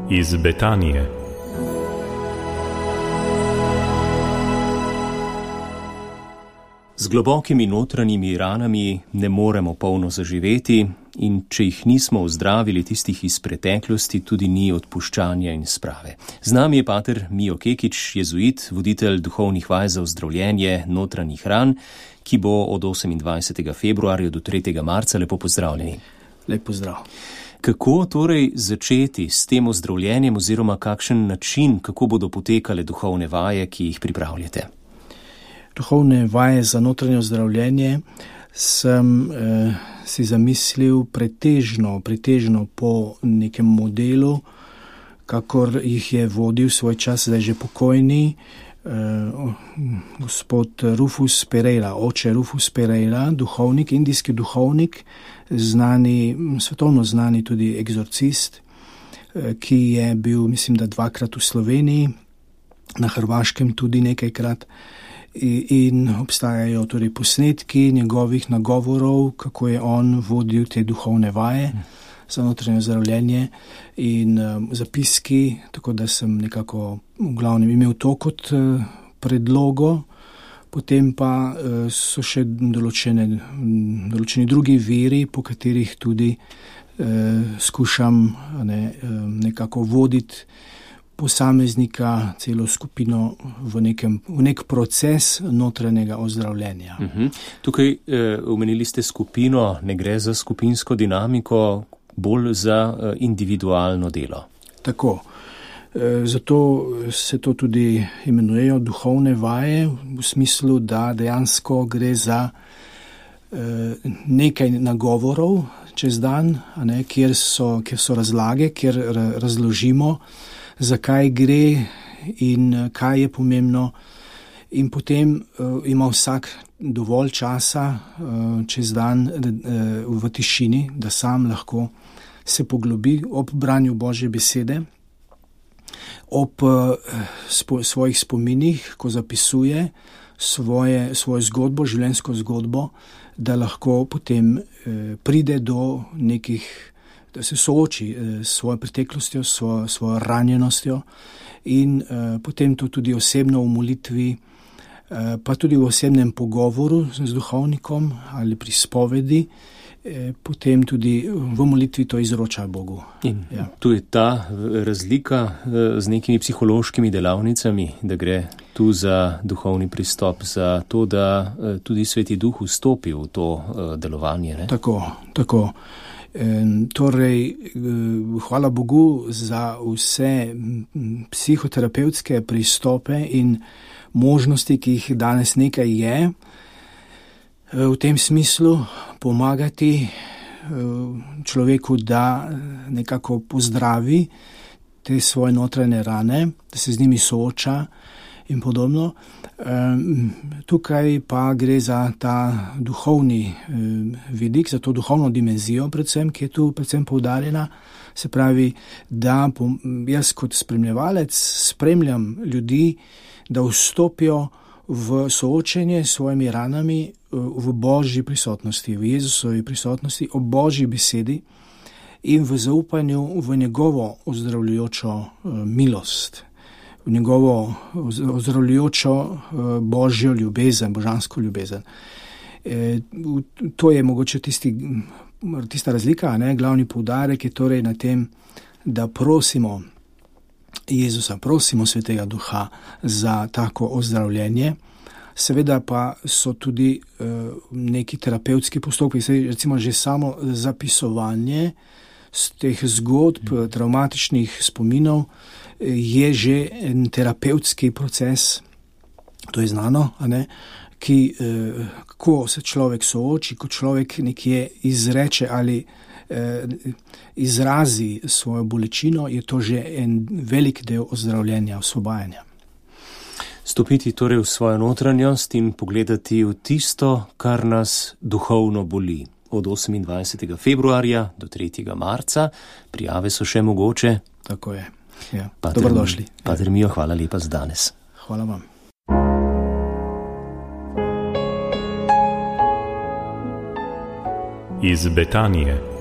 Iz Betanije. Z globokimi notranjimi ranami ne moremo polno zaživeti in če jih nismo ozdravili tistih iz preteklosti, tudi ni odpuščanja in sprave. Z nami je pater Mijo Kekič, jezuit, voditelj duhovnih vaj za ozdravljenje notranjih ran, ki bo od 28. februarja do 3. marca. Lepo pozdravljeni. Lep pozdrav. Kako torej začeti s tem ozdravljenjem oziroma kakšen način, kako bodo potekale duhovne vaje, ki jih pripravljate? Duhovne vaje za notranje ozdravljenje sem si zamislil pretežno po nekem modelu, kakor jih je vodil svoj čas, zdaj že pokojni, gospod Rufus Pereira, oče Rufus Pereira, duhovnik, indijski duhovnik, svetovno znani tudi egzorcist, ki je bil, mislim, da 2-krat v Sloveniji, na Hrvaškem tudi nekajkrat, in obstajajo torej posnetki njegovih nagovorov, kako je on vodil te duhovne vaje za notranje ozdravljenje in zapiski, tako da sem nekako v glavnem imel to kot predlogo. Potem pa so še določeni drugi viri, po katerih tudi skušam nekako voditi posameznika, celo skupino v nek proces notranjega ozdravljenja. Tukaj omenili ste skupino, ne gre za skupinsko dinamiko, bolj za individualno delo. Tako. Zato se to tudi imenujejo duhovne vaje, v smislu, da dejansko gre za nekaj nagovorov čez dan, kjer so razlage, kjer razložimo, zakaj gre in kaj je pomembno. In potem ima vsak dovolj časa čez dan v tišini, da sam lahko se poglobi ob branju Božje besede, ob svojih spominih, ko zapisuje svojo zgodbo, življenjsko zgodbo, da lahko potem pride do nekih, da se sooči s svojo preteklostjo, s svojo ranjenostjo in potem to tudi osebno v molitvi, pa tudi v osebnem pogovoru z duhovnikom ali pri spovedi, potem tudi v molitvi to izroča Bogu. In tu je ta razlika z nekimi psihološkimi delavnicami, da gre tu za duhovni pristop, za to, da tudi Sveti Duh vstopi v to delovanje. Ne? Tako. Torej, hvala Bogu za vse psihoterapevtske pristope in možnosti, ki jih danes nekaj je, v tem smislu pomagati človeku, da nekako pozdravi te svoje notranje rane, da se z njimi sooča in podobno. Tukaj pa gre za ta duhovni vidik, za to duhovno dimenzijo predvsem, ki je tu predvsem poudarjena. Se pravi, da jaz kot spremljevalec spremljam ljudi, da vstopijo v soočenje s svojimi ranami v Božji prisotnosti, v Jezusovi prisotnosti, o Božji besedi in v zaupanju v njegovo ozdravljujočo milost, v njegovo ozdravljujočo Božjo ljubezen, božansko ljubezen. To je mogoče tista razlika, glavni poudarek je torej na tem, da prosimo Jezusa, prosimo Svetega Duha za tako ozdravljenje. Seveda pa so tudi neki terapevtski postopki, recimo že samo zapisovanje z teh zgodb, travmatičnih spominov je že en terapevtski proces, to je znano, kako se človek sooči, ko človek nekje izreče ali izrazi svojo bolečino, je to že en velik del ozdravljenja, osvobajanja. Stopiti torej v svojo notranjost in pogledati v tisto, kar nas duhovno boli. Od 28. februarja do 3. marca. Prijave so še mogoče. Tako je. Ja. Dobrodošli. Pater Mijo, hvala lepa za danes. Hvala vam. Iz Betanije.